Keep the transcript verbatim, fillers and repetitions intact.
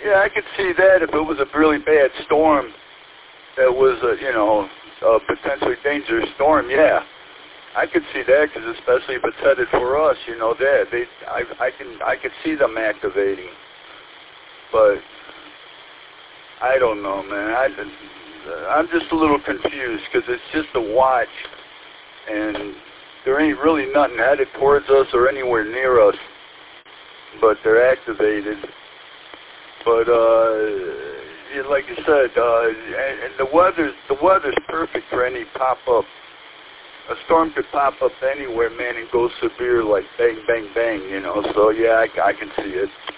Yeah, I could see that if it was a really bad storm that was, a, you know, a potentially dangerous storm, yeah. I could see that, because especially if it's headed for us, you know, that they, I, I can, I could see them activating. But I don't know, man. I, I'm just a little confused, because it's just a watch, and there ain't really nothing headed towards us or anywhere near us, but they're activated. But uh, like you said, uh, and, and the weather's the weather's perfect for any pop-up. A storm could pop up anywhere, man, and go severe like bang, bang, bang, you know. So, yeah, I, I can see it.